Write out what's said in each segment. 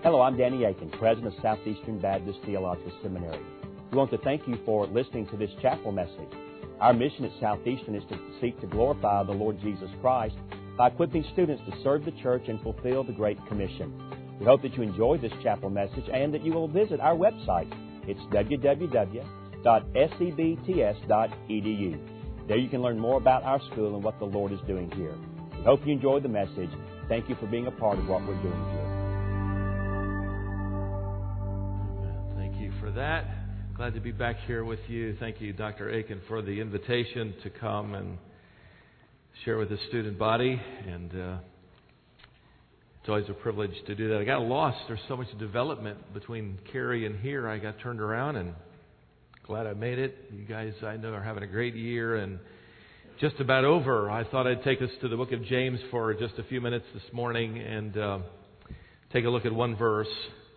Hello, I'm Danny Aiken, President of Southeastern Baptist Theological Seminary. We want to thank you for listening to this chapel message. Our mission at Southeastern is to seek to glorify the Lord Jesus Christ by equipping students to serve the church and fulfill the Great Commission. We hope that you enjoy this chapel message and that you will visit our website. It's www.sebts.edu. There you can learn more about our school and what the Lord is doing here. We hope you enjoyed the message. Thank you for being a part of what we're doing here. Thank you for that. Glad to be back here with you. Thank you, Dr. Aiken, for the invitation to come and share with the student body. And it's always a privilege to do that. I got lost. There's so much development between Cary and here. I got turned around and glad I made it. You guys, I know, are having a great year and just about over. I thought I'd take us to the book of James for just a few minutes this morning and take a look at one verse.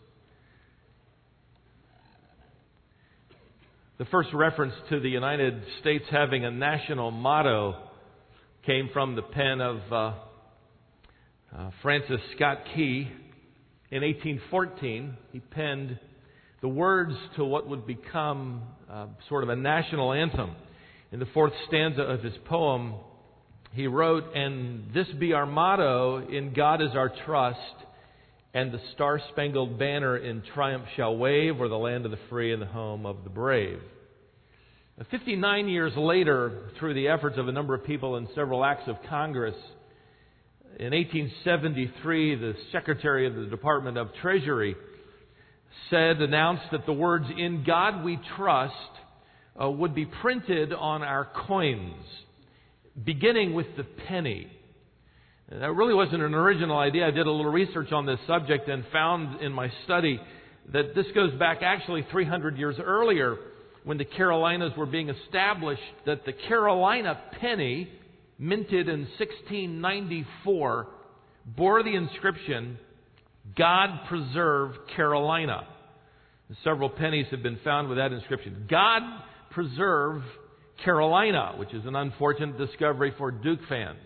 The first reference to the United States having a national motto came from the pen of Francis Scott Key. In 1814, he penned the words to what would become sort of a national anthem. In the fourth stanza of his poem, he wrote, "And this be our motto, in God is our trust, and the star-spangled banner in triumph shall wave o'er the land of the free and the home of the brave." 59 years later, through the efforts of a number of people in several acts of Congress, in 1873, the Secretary of the Department of Treasury announced that the words, "In God we trust," would be printed on our coins, beginning with the penny. And that really wasn't an original idea. I did a little research on this subject and found in my study that this goes back actually 300 years earlier when the Carolinas were being established, that the Carolina penny, minted in 1694, bore the inscription, "God preserve Carolina." Several pennies have been found with that inscription. God preserve Carolina, which is an unfortunate discovery for Duke fans.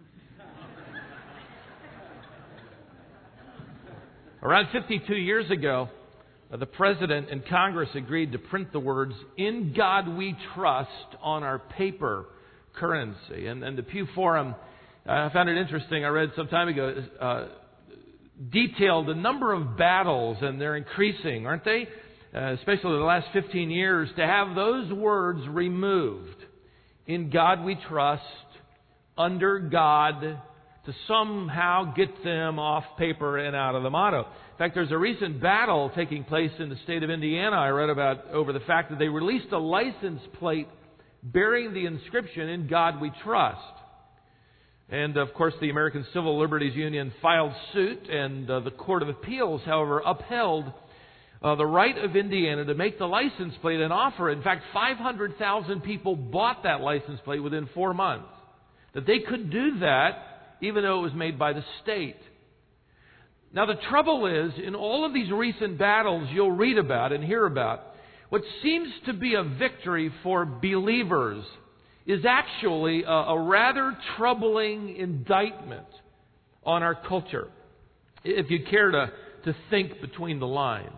Around 52 years ago, the President and Congress agreed to print the words, "In God we trust," on our paper currency. And the Pew Forum, I found it interesting, I read some time ago, detailed a number of battles, and they're increasing, aren't they? Especially the last 15 years, to have those words removed. "In God we trust," "under God," to somehow get them off paper and out of the motto. In fact, there's a recent battle taking place in the state of Indiana I read about over the fact that they released a license plate bearing the inscription, "In God we trust." And, of course, the American Civil Liberties Union filed suit, and the Court of Appeals, however, upheld the right of Indiana to make the license plate an offer. In fact, 500,000 people bought that license plate within 4 months. That they could do that even though it was made by the state. Now, the trouble is, in all of these recent battles you'll read about and hear about, what seems to be a victory for believers is actually a rather troubling indictment on our culture, if you care to think between the lines.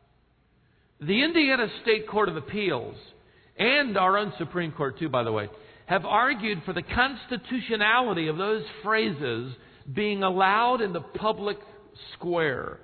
The Indiana State Court of Appeals, and our own Supreme Court too, by the way, have argued for the constitutionality of those phrases being allowed in the public square,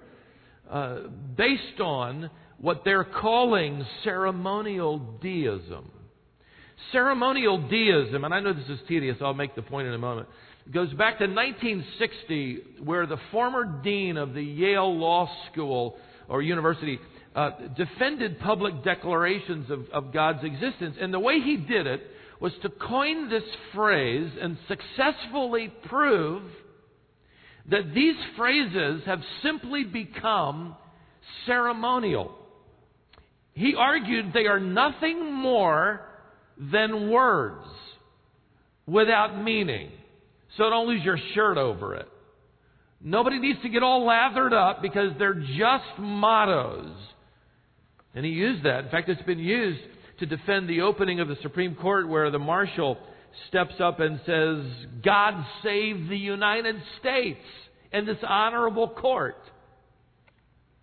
based on what they're calling ceremonial deism. Ceremonial deism, and I know this is tedious, I'll make the point in a moment, goes back to 1960, where the former dean of the Yale Law School or University defended public declarations of God's existence. And the way he did it was to coin this phrase and successfully prove that these phrases have simply become ceremonial. He argued they are nothing more than words without meaning. So don't lose your shirt over it. Nobody needs to get all lathered up because they're just mottos. And he used that. In fact, it's been used to defend the opening of the Supreme Court, where the marshal steps up and says, "God save the United States and this honorable court."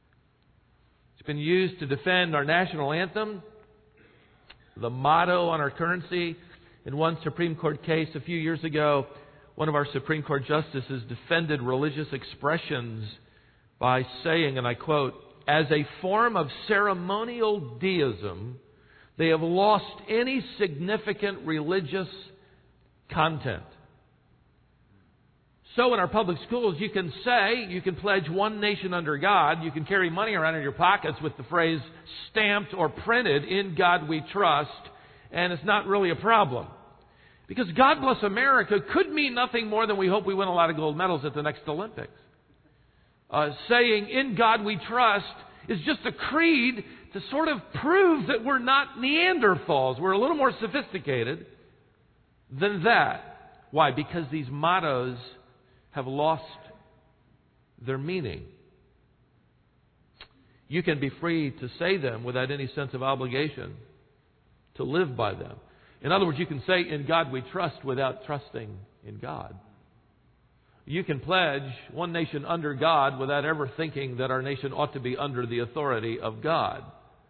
been used to defend our national anthem, the motto on our currency. In one Supreme Court case a few years ago, one of our Supreme Court justices defended religious expressions by saying, and I quote, "As a form of ceremonial deism, they have lost any significant religious content." So in our public schools, you can pledge one nation under God. You can carry money around in your pockets with the phrase stamped or printed, "In God we trust," and it's not really a problem. Because God bless America could mean nothing more than we hope we win a lot of gold medals at the next Olympics. Saying, "In God we trust," is just a creed to sort of prove that we're not Neanderthals. We're a little more sophisticated than that. Why? Because these mottos have lost their meaning. You can be free to say them without any sense of obligation to live by them. In other words, you can say, "In God we trust," without trusting in God. You can pledge one nation under God without ever thinking that our nation ought to be under the authority of God.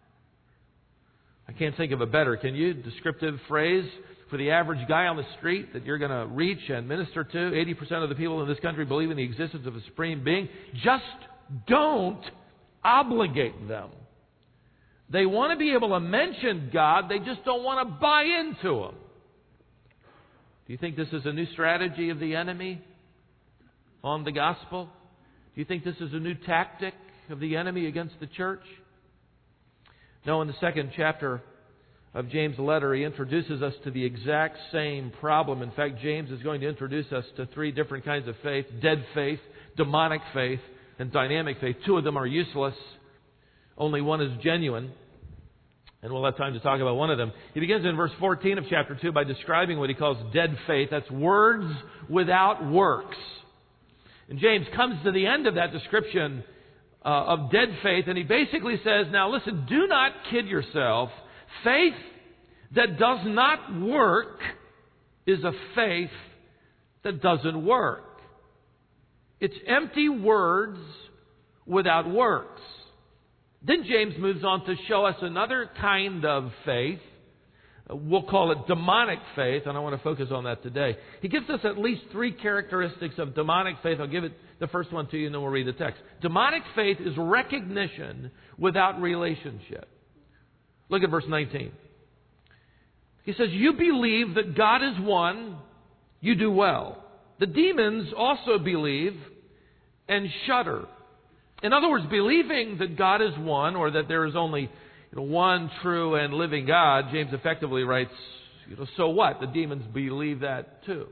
I can't think of a better, can you, descriptive phrase for the average guy on the street that you're going to reach and minister to. 80% of the people in this country believe in the existence of a supreme being. Just don't obligate them. They want to be able to mention God, they just don't want to buy into Him. Do you think this is a new strategy of the enemy on the gospel? Do you think this is a new tactic of the enemy against the church? No, in the second chapter of James' letter, he introduces us to the exact same problem. In fact, James is going to introduce us to three different kinds of faith: dead faith, demonic faith, and dynamic faith. Two of them are useless. Only one is genuine. And we'll have time to talk about one of them. He begins in verse 14 of chapter 2 by describing what he calls dead faith. That's words without works. And James comes to the end of that description of dead faith, and he basically says, now listen, do not kid yourself. Faith that does not work is a faith that doesn't work. It's empty words without works. Then James moves on to show us another kind of faith. We'll call it demonic faith, and I want to focus on that today. He gives us at least three characteristics of demonic faith. I'll give it the first one to you, and then we'll read the text. Demonic faith is recognition without relationship. Look at verse 19. He says, you believe that God is one, you do well. The demons also believe and shudder. In other words, believing that God is one, or that there is only one true and living God, James effectively writes, so what? The demons believe that too.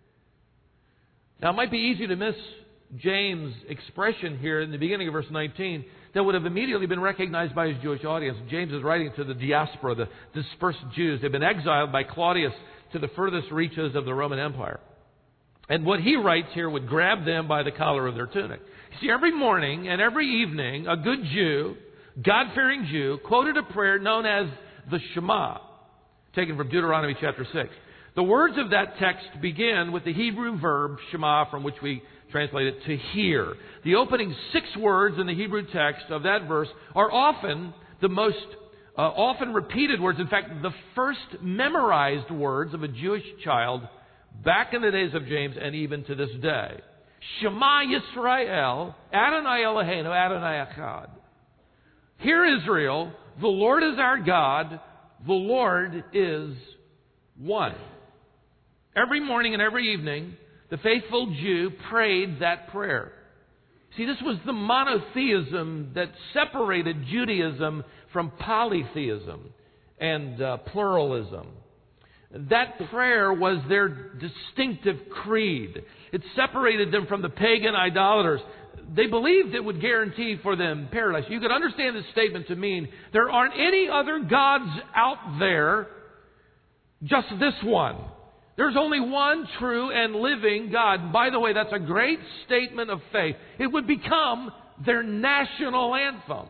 Now, it might be easy to miss James' expression here in the beginning of verse 19 that would have immediately been recognized by his Jewish audience. James is writing to the diaspora, the dispersed Jews. They've been exiled by Claudius to the furthest reaches of the Roman Empire. And what he writes here would grab them by the collar of their tunic. You see, every morning and every evening, a good Jew, God-fearing Jew, quoted a prayer known as the Shema, taken from Deuteronomy chapter 6. The words of that text begin with the Hebrew verb Shema, from which we translate it to hear. The opening 6 words in the Hebrew text of that verse are often the most often repeated words. In fact, the first memorized words of a Jewish child back in the days of James and even to this day. Shema Yisrael, Adonai Eloheinu, Adonai Echad. Hear Israel, the Lord is our God, the Lord is one. Every morning and every evening, the faithful Jew prayed that prayer. See, this was the monotheism that separated Judaism from polytheism and pluralism. That prayer was their distinctive creed. It separated them from the pagan idolaters. They believed it would guarantee for them paradise. You could understand this statement to mean there aren't any other gods out there, just this one. There's only one true and living God. By the way, that's a great statement of faith. It would become their national anthem.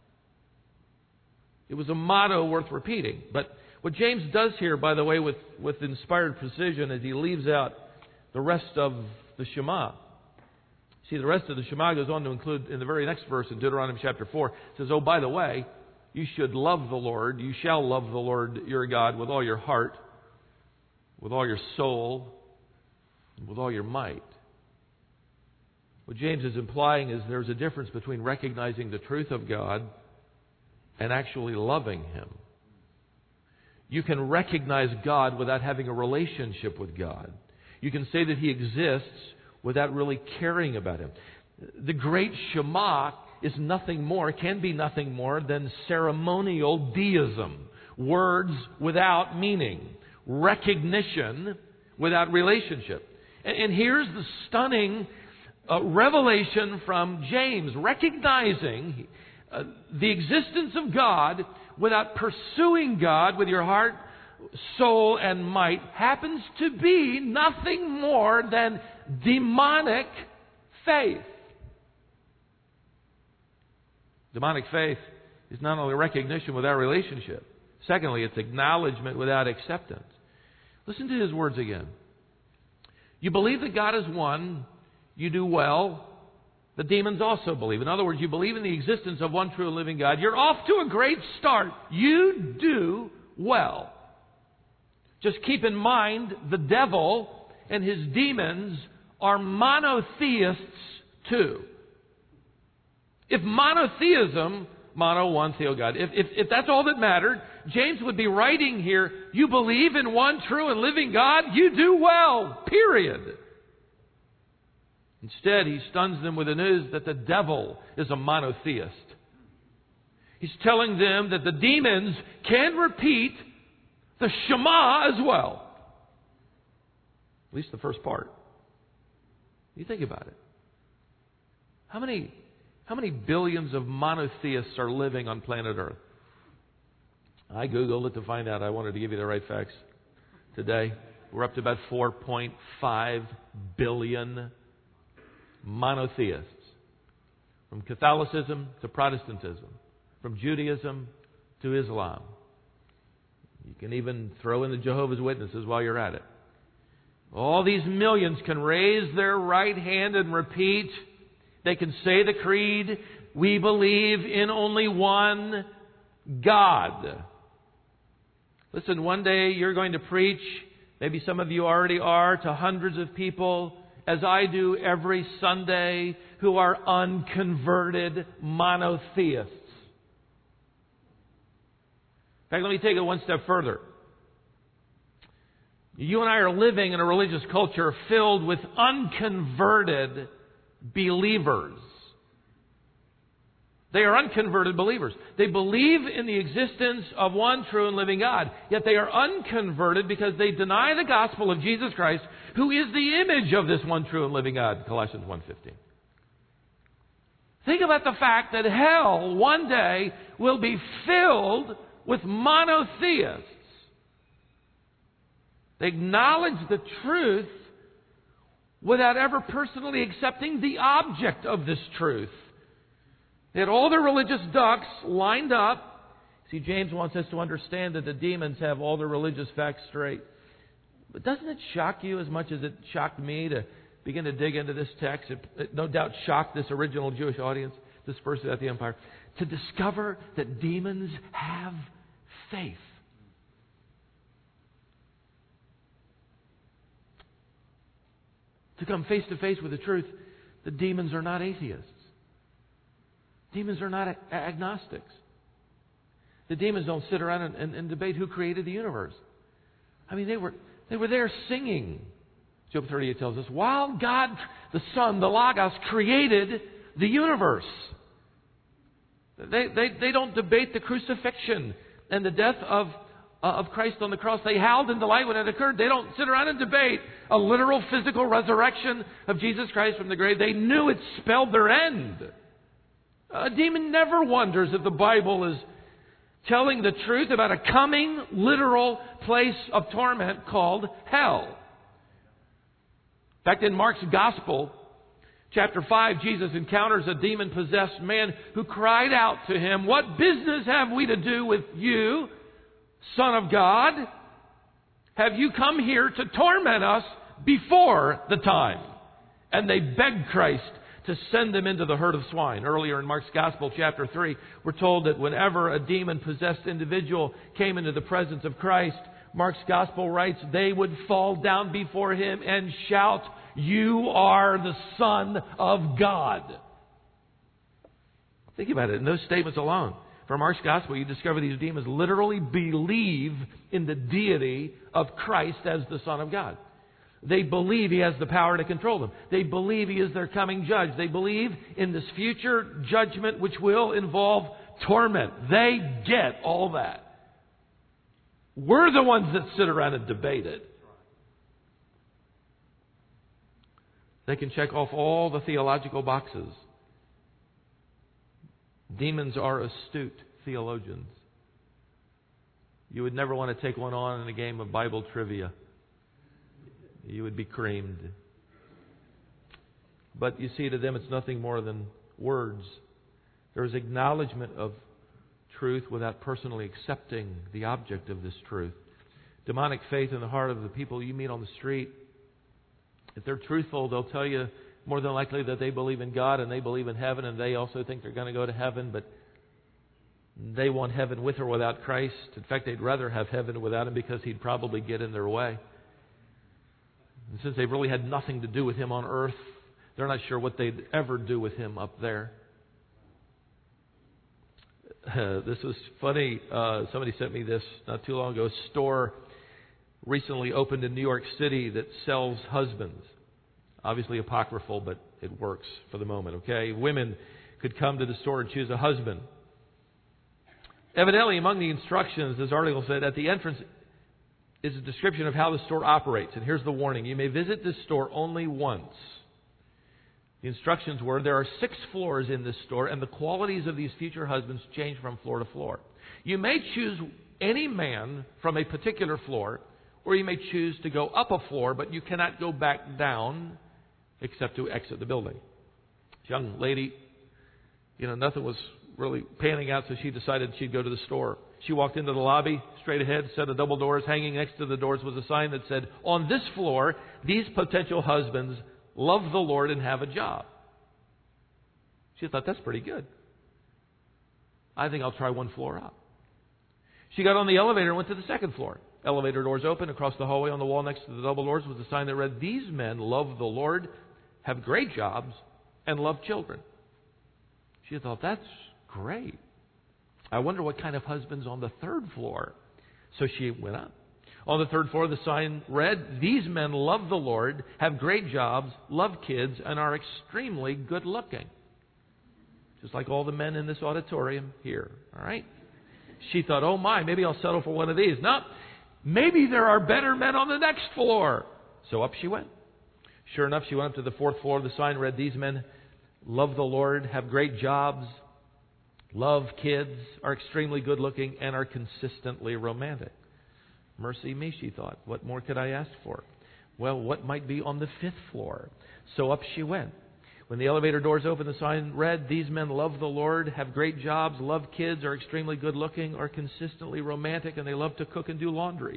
It was a motto worth repeating. But what James does here, by the way, with inspired precision, is he leaves out the rest of the Shema. See, the rest of the Shema goes on to include, in the very next verse in Deuteronomy chapter 4, it says, oh, by the way, you should love the Lord. You shall love the Lord your God with all your heart, with all your soul, and with all your might. What James is implying is there's a difference between recognizing the truth of God and actually loving Him. You can recognize God without having a relationship with God. You can say that He exists without really caring about Him. The great Shema is nothing more, can be nothing more than ceremonial deism. Words without meaning. Recognition without relationship. And here's the stunning revelation from James. Recognizing the existence of God without pursuing God with your heart, soul, and might happens to be nothing more than demonic faith. Demonic faith is not only recognition without relationship. Secondly, it's acknowledgement without acceptance. Listen to his words again. You believe that God is one, you do well. The demons also believe. In other words, you believe in the existence of one true and living God. You're off to a great start. You do well. Just keep in mind the devil and his demons are monotheists too. If monotheism, mono, one, theo, God, if that's all that mattered, James would be writing here, you believe in one true and living God, you do well, period. Instead, he stuns them with the news that the devil is a monotheist. He's telling them that the demons can repeat the Shema as well. At least the first part. You think about it. How many billions of monotheists are living on planet Earth? I Googled it to find out. I wanted to give you the right facts today. We're up to about 4.5 billion monotheists. From Catholicism to Protestantism. From Judaism to Islam. You can even throw in the Jehovah's Witnesses while you're at it. All these millions can raise their right hand and repeat. They can say the creed, we believe in only one God. Listen, one day you're going to preach, maybe some of you already are, to hundreds of people, as I do every Sunday, who are unconverted monotheists. In fact, let me take it one step further. You and I are living in a religious culture filled with unconverted believers. They are unconverted believers. They believe in the existence of one true and living God. Yet they are unconverted because they deny the gospel of Jesus Christ, who is the image of this one true and living God, Colossians 1:15. Think about the fact that hell one day will be filled with monotheists. They acknowledge the truth without ever personally accepting the object of this truth. They had all their religious ducks lined up. See, James wants us to understand that the demons have all their religious facts straight. But doesn't it shock you as much as it shocked me to begin to dig into this text? It no doubt shocked this original Jewish audience dispersed throughout the empire to discover that demons have faith. To come face to face with the truth, the demons are not atheists. Demons are not agnostics. The demons don't sit around and debate who created the universe. I mean, they were there singing. Job 38 tells us, while God, the Son, the Logos, created the universe. They don't debate the crucifixion and the death of Christ on the cross. They howled in delight when it occurred. They don't sit around and debate a literal physical resurrection of Jesus Christ from the grave. They knew it spelled their end. A demon never wonders if the Bible is telling the truth about a coming literal place of torment called hell. In fact, in Mark's Gospel, chapter 5, Jesus encounters a demon-possessed man who cried out to him, "What business have we to do with you, Son of God? Have you come here to torment us before the time?" And they begged Christ to send them into the herd of swine. Earlier in Mark's Gospel, chapter 3, we're told that whenever a demon-possessed individual came into the presence of Christ, Mark's Gospel writes, they would fall down before him and shout, "You are the Son of God." Think about it. In those statements alone, from Mark's Gospel, you discover these demons literally believe in the deity of Christ as the Son of God. They believe He has the power to control them. They believe He is their coming judge. They believe in this future judgment which will involve torment. They get all that. We're the ones that sit around and debate it. They can check off all the theological boxes. Demons are astute theologians. You would never want to take one on in a game of Bible trivia. You would be creamed. But you see, to them it's nothing more than words. There's acknowledgement of truth without personally accepting the object of this truth. Demonic faith in the heart of the people you meet on the street, if they're truthful, they'll tell you more than likely that they believe in God and they believe in heaven and they also think they're going to go to heaven, but they want heaven with or without Christ. In fact, they'd rather have heaven without Him because He'd probably get in their way. And since they've really had nothing to do with Him on earth, they're not sure what they'd ever do with Him up there. This was funny. Somebody sent me this not too long ago. A store recently opened in New York City that sells husbands. Obviously apocryphal, but it works for the moment, okay? Women could come to the store and choose a husband. Evidently, among the instructions, this article said, at the entrance is a description of how the store operates. And here's the warning. You may visit this store only once. The instructions were, there are 6 floors in this store, and the qualities of these future husbands change from floor to floor. You may choose any man from a particular floor, or you may choose to go up a floor, but you cannot go back down except to exit the building. This young lady, nothing was really panning out, so she decided she'd go to the store. She walked into the lobby, straight ahead, set of double doors. Hanging next to the doors was a sign that said, on this floor, these potential husbands love the Lord and have a job. She thought, that's pretty good. I think I'll try one floor up. She got on the elevator and went to the second floor. Elevator doors open. Across the hallway on the wall next to the double doors was a sign that read, these men love the Lord, have great jobs, and love children. She thought, that's great. I wonder what kind of husband's on the third floor. So she went up. On the third floor, the sign read, these men love the Lord, have great jobs, love kids, and are extremely good looking. Just like all the men in this auditorium here. All right? She thought, oh my, maybe I'll settle for one of these. No, maybe there are better men on the next floor. So up she went. Sure enough, she went up to the fourth floor. The sign read, these men love the Lord, have great jobs, love kids, are extremely good looking, and are consistently romantic. Mercy me, she thought. What more could I ask for? Well, what might be on the 5th floor? So up she went. When the elevator doors opened, the sign read, these men love the Lord, have great jobs, love kids, are extremely good looking, are consistently romantic, and they love to cook and do laundry.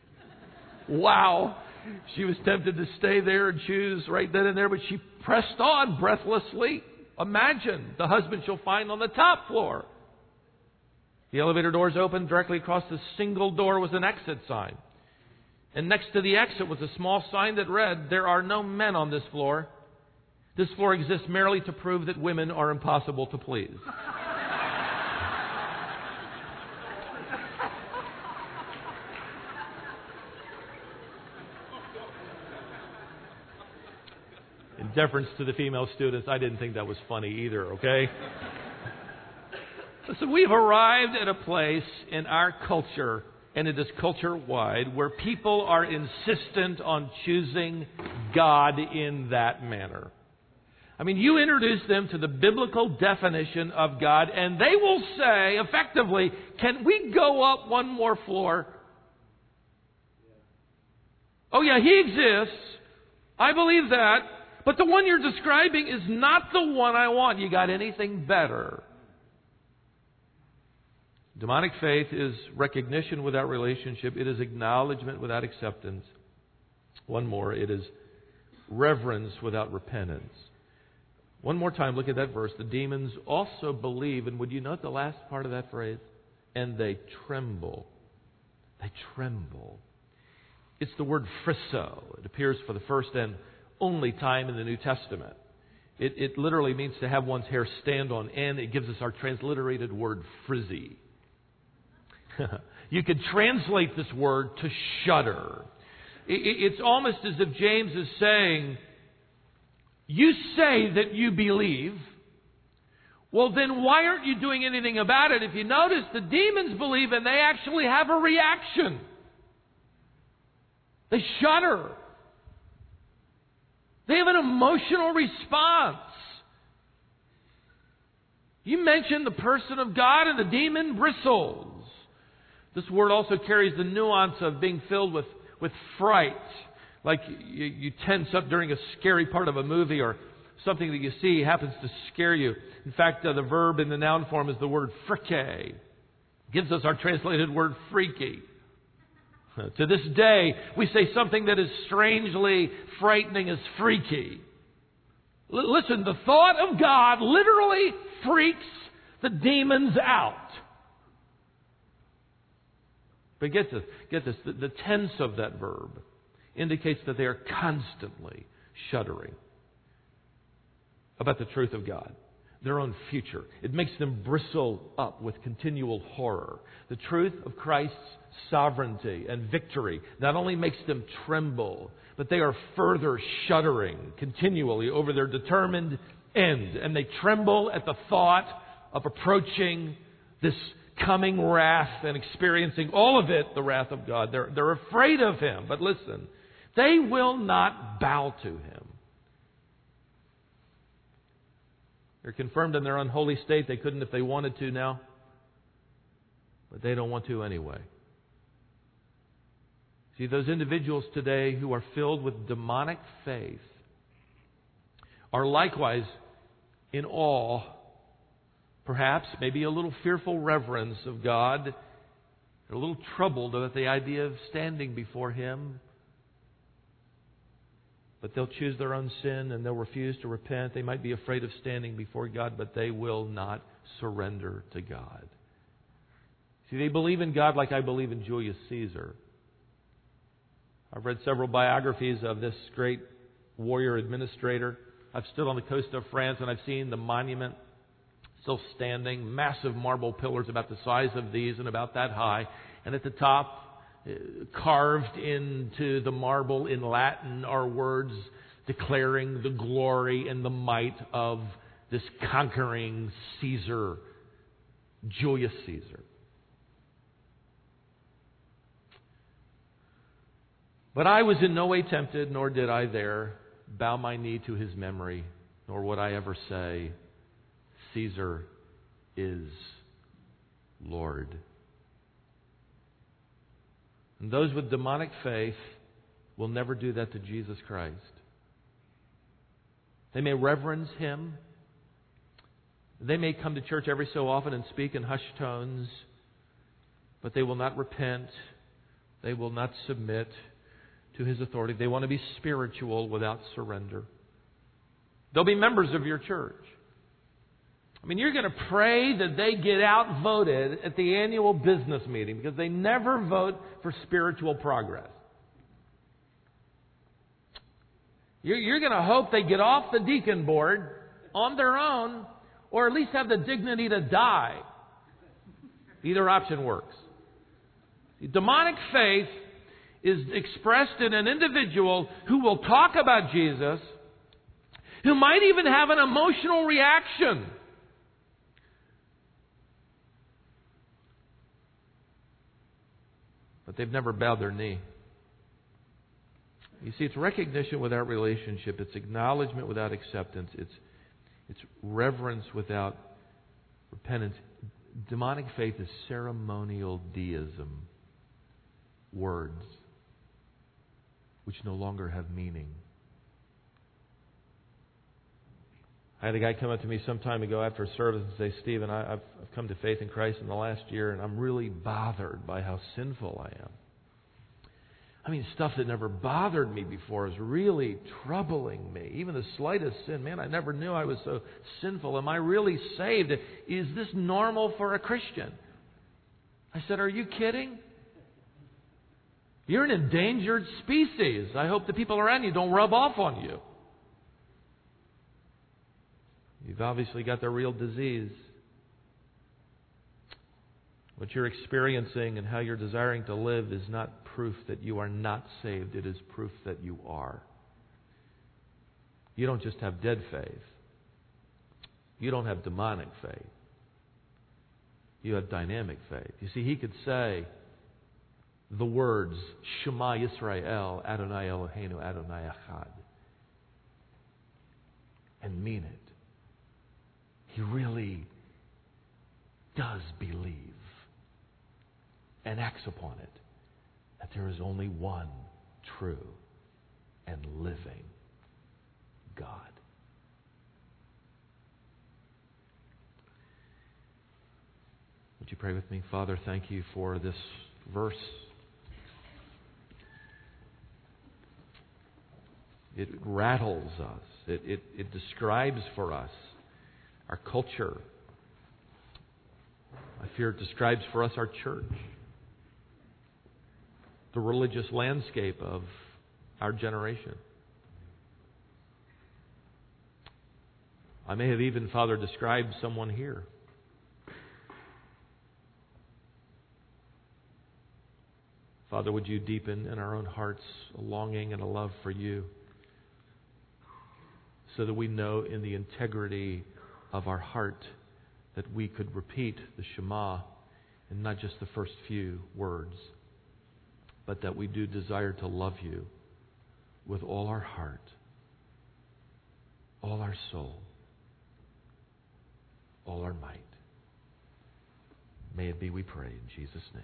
Wow! She was tempted to stay there and choose right then and there, but she pressed on breathlessly. Imagine the husband she'll find on the top floor. The elevator doors opened. Directly across the single door was an exit sign. And next to the exit was a small sign that read, there are no men on this floor. This floor exists merely to prove that women are impossible to please. In deference to the female students, I didn't think that was funny either, okay? So we've arrived at a place in our culture, and it is culture-wide, where people are insistent on choosing God in that manner. I mean, you introduce them to the biblical definition of God, and they will say, effectively, can we go up one more floor? Oh yeah, He exists. I believe that. But the one you're describing is not the one I want. You got anything better? Demonic faith is recognition without relationship. It is acknowledgement without acceptance. One more, it is reverence without repentance. One more time, look at that verse. The demons also believe, and would you note the last part of that phrase? And they tremble. They tremble. It's the word frisso. It appears for the first and only time in the New Testament. It literally means to have one's hair stand on end. It gives us our transliterated word frizzy. You could translate this word to shudder. It's almost as if James is saying, you say that you believe. Well, then why aren't you doing anything about it? If you notice, the demons believe and they actually have a reaction. They shudder. They have an emotional response. You mention the person of God and the demon bristles. This word also carries the nuance of being filled with fright. Like you tense up during a scary part of a movie, or something that you see happens to scare you. In fact, the verb in the noun form is the word frike. Gives us our translated word freaky. To this day, we say something that is strangely frightening as freaky. Listen, the thought of God literally freaks the demons out. But get this, the tense of that verb indicates that they are constantly shuddering about the truth of God, their own future. It makes them bristle up with continual horror. The truth of Christ's sovereignty and victory not only makes them tremble, but they are further shuddering continually over their determined end. And they tremble at the thought of approaching this coming wrath and experiencing all of it, the wrath of God. They're afraid of Him. But listen, they will not bow to Him. They're confirmed in their unholy state. They couldn't if they wanted to now. But they don't want to anyway. See, those individuals today who are filled with demonic faith are likewise in awe, perhaps, maybe a little fearful reverence of God. They're a little troubled at the idea of standing before Him. But they'll choose their own sin and they'll refuse to repent. They might be afraid of standing before God, but they will not surrender to God. See, they believe in God like I believe in Julius Caesar. I've read several biographies of this great warrior administrator. I've stood on the coast of France and I've seen the monument still standing. Massive marble pillars about the size of these and about that high. And at the top, carved into the marble in Latin, are words declaring the glory and the might of this conquering Caesar, Julius Caesar. But I was in no way tempted, nor did I there bow my knee to his memory, nor would I ever say, Caesar is Lord. And those with demonic faith will never do that to Jesus Christ. They may reverence Him. They may come to church every so often and speak in hushed tones, but they will not repent. They will not submit to His authority. They want to be spiritual without surrender. They'll be members of your church. I mean, you're going to pray that they get outvoted at the annual business meeting because they never vote for spiritual progress. You're going to hope they get off the deacon board on their own, or at least have the dignity to die. Either option works. Demonic faith is expressed in an individual who will talk about Jesus, who might even have an emotional reaction. But they've never bowed their knee. You see, it's recognition without relationship. It's acknowledgement without acceptance. It's reverence without repentance. Demonic faith is ceremonial deism. Words which no longer have meaning. I had a guy come up to me some time ago after a service and say, Stephen, I've come to faith in Christ in the last year, and I'm really bothered by how sinful I am. Stuff that never bothered me before is really troubling me. Even the slightest sin. Man, I never knew I was so sinful. Am I really saved? Is this normal for a Christian? I said, are you kidding? You're an endangered species. I hope the people around you don't rub off on you. You've obviously got the real disease. What you're experiencing and how you're desiring to live is not proof that you are not saved. It is proof that you are. You don't just have dead faith. You don't have demonic faith. You have dynamic faith. You see, he could say the words, Shema Yisrael, Adonai Eloheinu, Adonai Echad, and mean it. He really does believe and acts upon it, that there is only one true and living God. Would you pray with me? Father, thank you for this verse. It rattles us. It describes for us our culture. I fear it describes for us our church, the religious landscape of our generation. I may have even, Father, described someone here. Father, would you deepen in our own hearts a longing and a love for you, so that we know in the integrity of our heart that we could repeat the Shema and not just the first few words, but that we do desire to love you with all our heart, all our soul, all our might. May it be, we pray, in Jesus' name.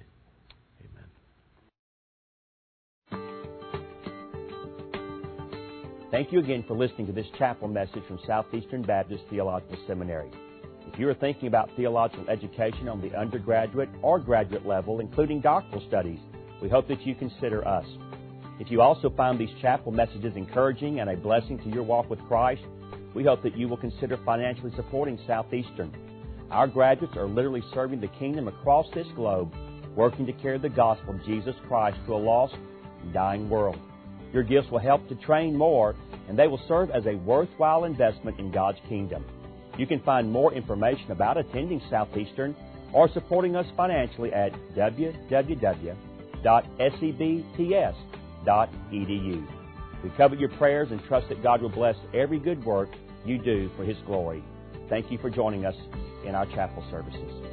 Thank you again for listening to this chapel message from Southeastern Baptist Theological Seminary. If you are thinking about theological education on the undergraduate or graduate level, including doctoral studies, we hope that you consider us. If you also find these chapel messages encouraging and a blessing to your walk with Christ, we hope that you will consider financially supporting Southeastern. Our graduates are literally serving the kingdom across this globe, working to carry the gospel of Jesus Christ to a lost and dying world. Your gifts will help to train more, and they will serve as a worthwhile investment in God's kingdom. You can find more information about attending Southeastern or supporting us financially at www.sebts.edu. We covet your prayers and trust that God will bless every good work you do for His glory. Thank you for joining us in our chapel services.